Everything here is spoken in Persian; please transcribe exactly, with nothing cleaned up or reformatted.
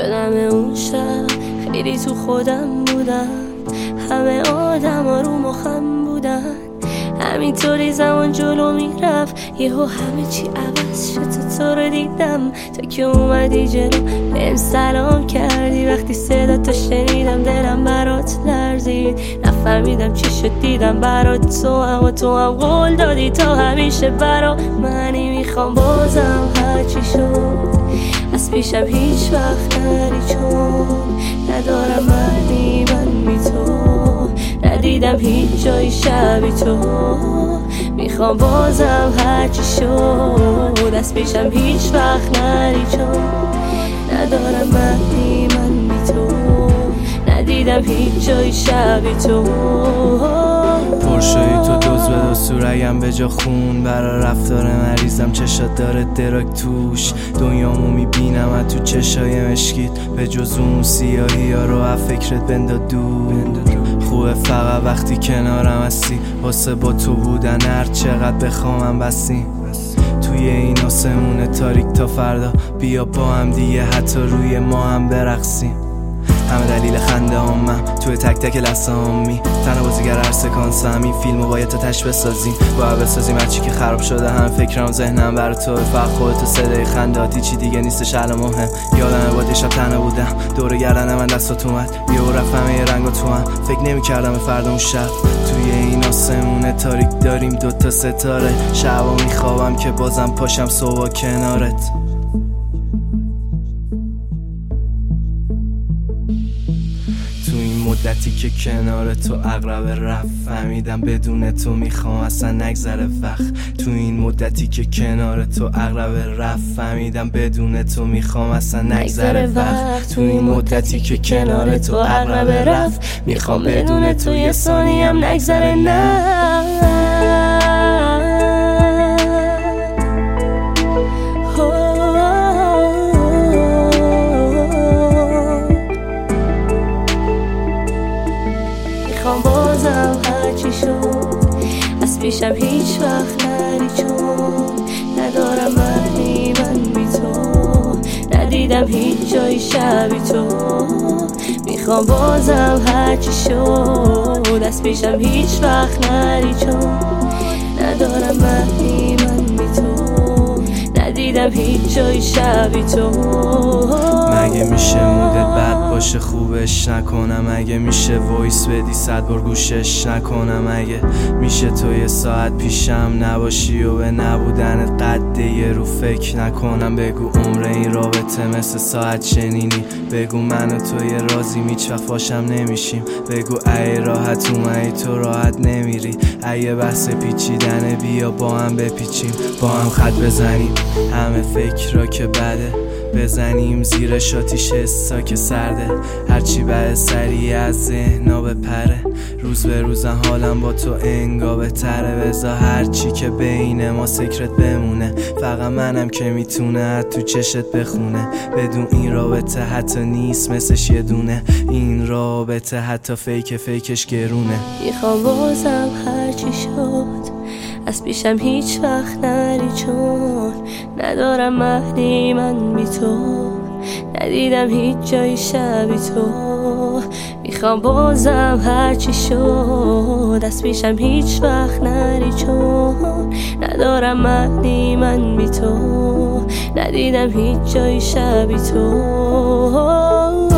یادم اون شب خیلی تو خودم بودم، همه آدم ها رو مخم بودن، همینطوری زمان جلو میرفت یهو همه چی عوض شد. تو تو رو دیدم تا که اومدی جلو بهم سلام کردی، وقتی صدا تو شنیدم دلم برات لرزید، نفهمیدم چی شد دیدم برات تو هم و تو هم قول دادی تا همیشه برا منی. میخوام بازم هرچی شد از پیشم هیچ وقت نری، چون ندارم معنی من بی تو، ندیدم هیچ جای شبی تو. میخوام بازم هرچی شد از پیشم هیچ وقت نری، چون ندارم معنی من بی تو، ندیدم هیچ جای شبی تو. پرشوی تو دوز به دو سوریم به جا خون، برا رفتار مریضم چشات داره دراک توش، دنیامو میبینم از تو چشای مشکیت، به جز اون سیاهی ها رو از فکرت بندا دور. خوبه فقط وقتی کنارم هستی، واسه با تو بودن هر چقدر بخوامم بسیم، توی این آسمون تاریک تا فردا بیا با هم دیگه حتی روی ما هم برقصیم. همه دلیل خنده هم من توی تک تک لحظه هم می تنها بازیگر هر سکانس هم این فیلمو باید تا تش بسازیم، باید بسازیم هرچی که خراب شده، هم فکرم ذهنم برای تو فقط خودتو صدای خنداتی چی دیگه نیستش الان مهم. یادمه با دیشب تنها بودم دور گردن من دستات اومد یهو رفت همه رنگا تو هم، فکر نمی‌کردم به فردا اون شب توی این آسمون تاریک داریم دوتا ستاره، شبا میخوابم که بازم پاشم صبح کنارت. مدتی که کنار تو اقرب رفت فهمیدم بدون تو میخوام اصلا نگذره وقت، تو این مدتی که کنار تو اقرب رفت فهمیدم بدون تو میخوام اصلا نگذره وقت، تو این مدتی که کنار تو اقرب رفت میخوام بدون تو یه ثانیه هم نگذره. نه میخوام بازم هرچی شد از پیشم هیچ وقت نری، چون ندارم معنی من بی تو، ندیدم هیچ جای شبی تو. میخوام بازم هرچی شد از پیشم هیچ وقت نری، چون ندارم معنی من بی تو، ندیدم هیچ جای شبی تو. مگه میشه مودت بد باشه خوبش نکنم، اگه میشه وایس بدی صد بار گوشش نکنم، اگه میشه تو یه ساعت پیشم نباشی و به نبودنت قد یه رو فکر نکنم، بگو عمر این رابطه مثل ساعت شنینی، بگو من و تو یه رازی هیچ وقت باشم نمیشیم، بگو ای راحت اومدی تو راحت نمیری، اگه بحث پیچیدنه بیا با هم بپیچیم، با هم خط بزنیم همه فکر را که بده، بزنیم زیر شاتیش حسا که سرده، هرچی بعد سریع از ذهنا بپره، روز به روزم حالم با تو انگا بهتره، بذار هرچی که بین ما سکرت بمونه، فقط منم که میتونه تو چشت بخونه، بدون این رابطه حتی نیست مثلش یه دونه، این رابطه حتی فیک فیکش گرونه. میخوام بازم هرچی شد از پیشم هیچ وقت نری، چون ندارم معنی من بی تو، ندیدم هیچ جای شبی تو. میخوام بازم هرچی شد از پیشم هیچ وقت نری، چون ندارم معنی من بی تو، ندیدم هیچ جای شبی تو.